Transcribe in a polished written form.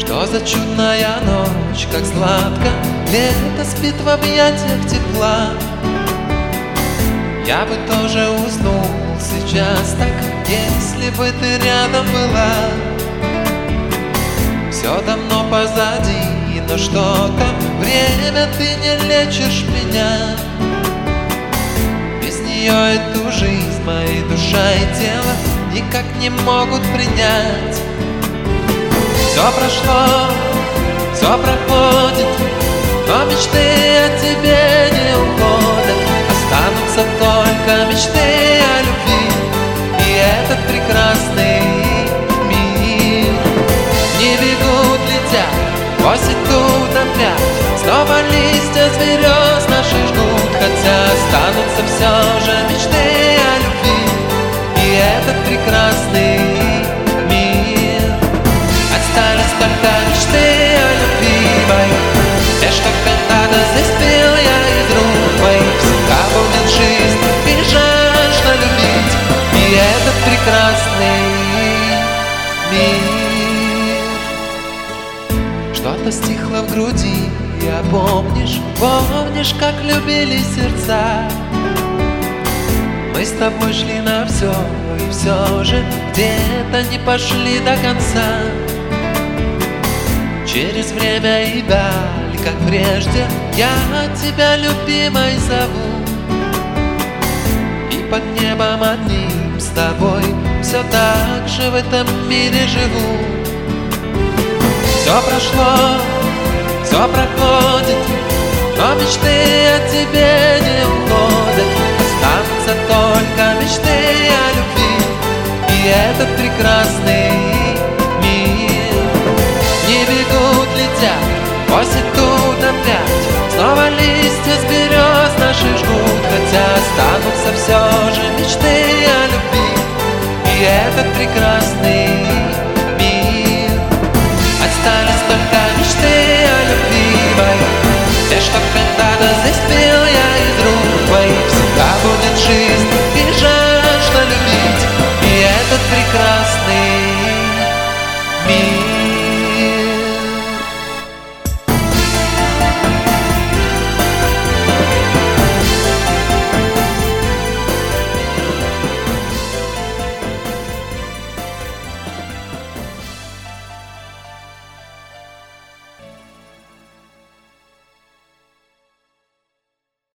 Что за чудная ночь, как сладко лето спит в объятиях тепла. Я бы тоже уснул сейчас так, если бы ты рядом была. Все давно позади, но что-то время ты не лечишь меня. Без нее эту жизнь моей душа и тело никак не могут принять. Все прошло, все проходит, но мечты о тебе не уходят. Останутся только мечты о любви и этот прекрасный мир. Не бегут, летят, осень тут опять, снова листья с берез наши ждут. Хотя останутся все же мечты о любви и этот прекрасный мир. Остались только мечты о любви моей, те, что когда-то здесь пел я из рук моих. Всегда будет жизнь и жажда любить и этот прекрасный мир. Что-то стихло в груди, а помнишь, как любили сердца. Мы с тобой шли на все, и все же где-то не пошли до конца. Через время и даль, как прежде, я тебя, любимой, зову. И под небом одним с тобой все так же в этом мире живу. Все прошло, все проходит, но мечты о тебе не уходят. Останутся только мечты о любви и этот прекрасный мир. Не бегут, летят, осень тут опять, снова листья с берез наши жгут. Хотя останутся все же мечты о любви и этот прекрасный